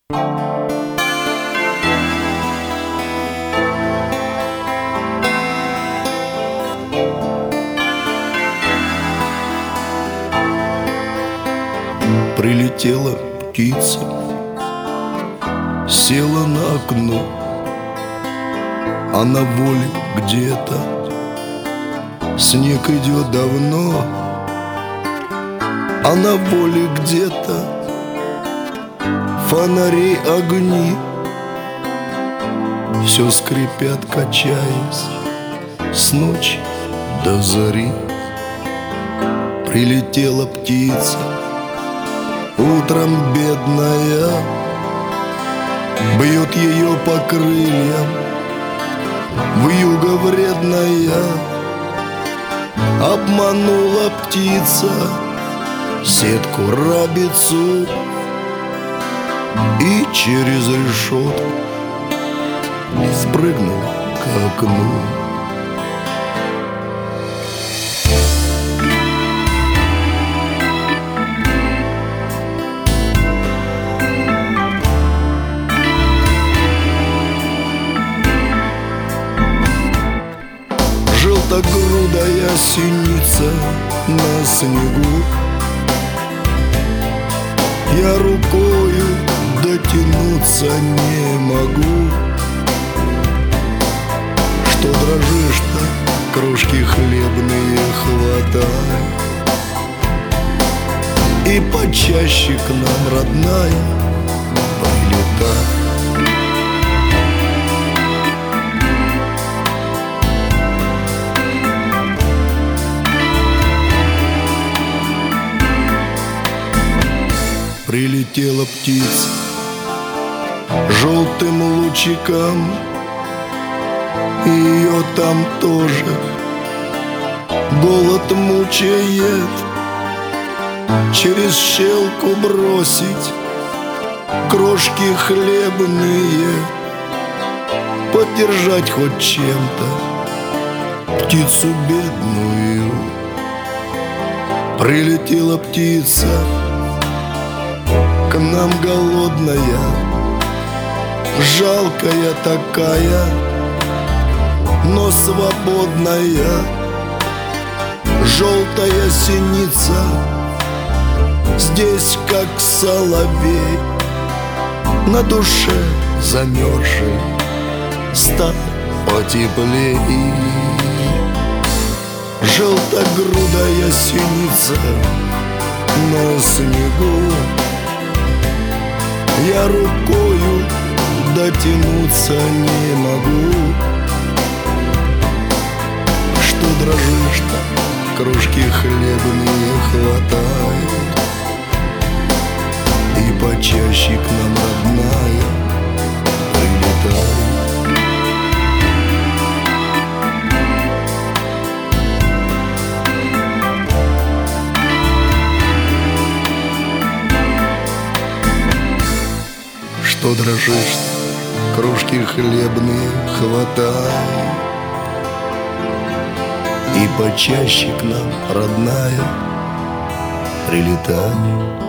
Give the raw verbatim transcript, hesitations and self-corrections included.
Прилетела птица, села на окно, а на воле где-то снег идет давно, а на воле где-то фонари огни все скрипят, качаясь с ночи до зари. Прилетела птица утром бедная, бьет ее по крыльям вьюга вредная. Обманула птица сетку рабицу и через решетку спрыгнула к окну. Желтогрудая синица на снегу, я рукою дотянуться не могу. Что дрожишь-то, крошки хлебные хватай, и почаще к нам, родная, прилетай. Прилетела птица желтым лучиком, и ее там тоже голод мучает. Через щелку бросить крошки хлебные, поддержать хоть чем-то птицу бедную. Прилетела птица к нам голодная, жалкая такая, но свободная. Желтая синица здесь как соловей, на душе замерзшей стало потеплей. Желтогрудая синица на снегу, я рукою дотянуться не могу. Что дрожишь-то, крошки хлебные хватай, и почаще к нам, родная, прилетай. Что дрожишь, крошки хлебные хватай, и почаще к нам, родная, прилетай.